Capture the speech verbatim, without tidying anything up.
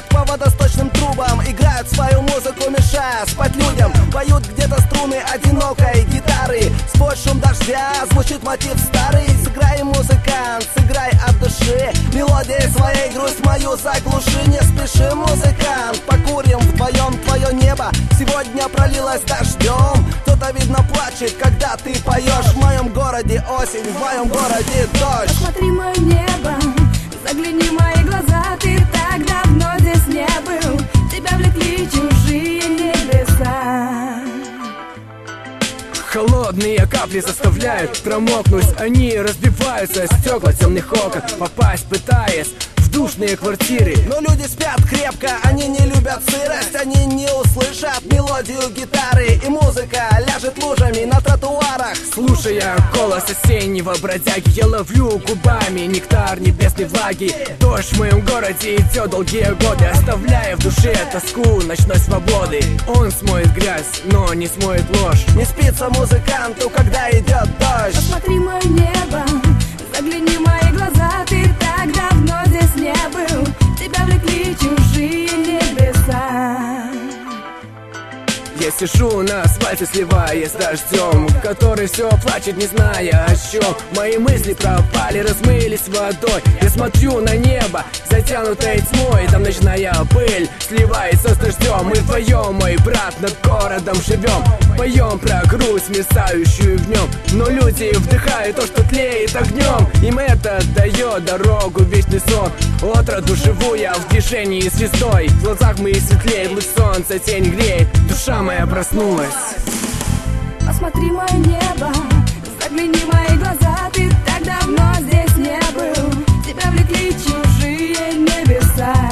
стучат по водосточным трубам, играют свою музыку, мешая спать людям. Поют где-то струны одинокой гитары, сквозь шум дождя звучит мотив старый. Сыграй, музыкант, сыграй от души, мелодией своей грусть мою заглуши. Не спеши, музыкант, покурим вдвоем. Твое небо сегодня пролилось дождем. Кто-то, видно, плачет, когда ты поешь. В моем городе осень, в моем городе дождь. Посмотри мое небо, загляни в мои глаза. Ты так давно здесь не был, тебя влекли чужие небеса. Холодные капли заставляют промокнуть, они разбиваются о стекла темных окон, попасть пытаясь в душные квартиры. Но люди спят крепко, они не любят сырость, они не услышат мелодию гитары. И музыка ляжет лужами на тротуарах. Слушая голос осеннего бродяги, я ловлю губами нектар небесной влаги. Дождь в моем городе идет долгие годы, оставляя в душе тоску ночной свободы. Он смоет грязь, но не смоет ложь. Не спится музыканту, когда идет дождь. Посмотри мое небо, загляни в мои глаза. Ты так давно здесь не был, тебя влекли чужие небеса. Я сижу на асфальте, сливаясь с дождем, который все плачет, не зная о чем. Мои мысли пропали, размылись водой. Я смотрю на небо, затянутое тьмой. Там ночная пыль сливается с дождем. Мы вдвоем, мой брат, над городом живем. Поем про грусть, мерцающую в нем. Но люди вдыхают то, что тлеет огнем. Им это дает дорогу в вечный сон. Отроду живу я в движении звездой. В глазах моих светлеет луч солнца, тень греет. Душа моя проснулась. Посмотри мое небо, загляни в мои глаза. Ты так давно здесь не был, тебя влекли чужие небеса.